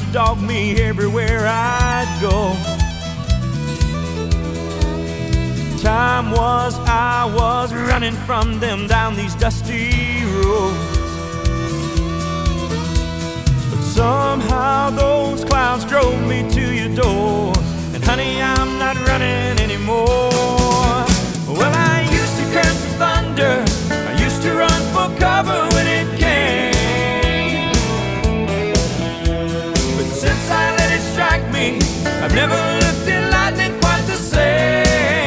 dog me everywhere I'd go. I was running from them down these dusty roads. But somehow those clouds drove me to your door. And honey, I'm not running anymore. Well, I used to curse the thunder, I used to run for cover when it came. But since I let it strike me, I've never looked at lightning quite the same.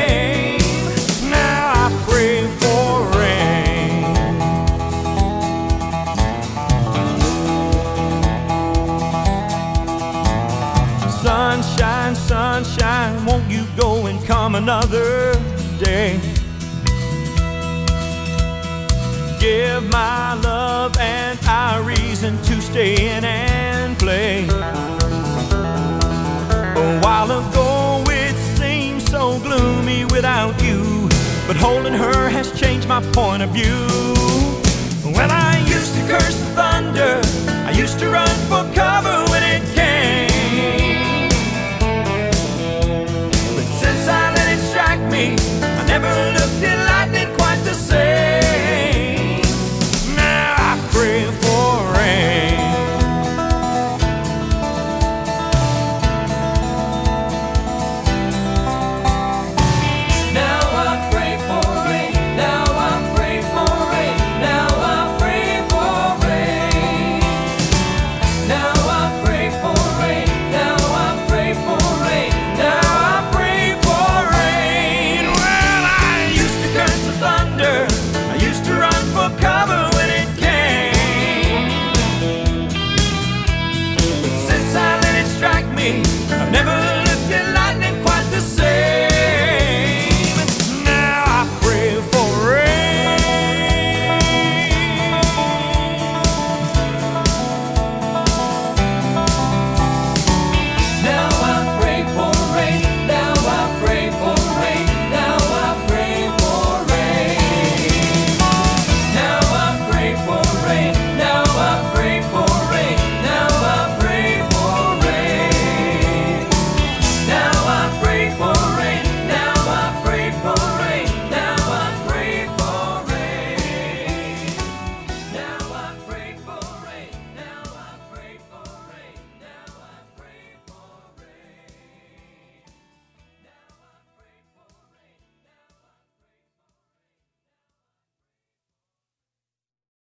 Sunshine, sunshine, won't you go and come another day? Give my love and I reason to stay in and play. A while ago it seemed so gloomy without you, but holding her has changed my point of view. Well, I used to curse the thunder, I used to run for cover when it came. But since I let it strike me,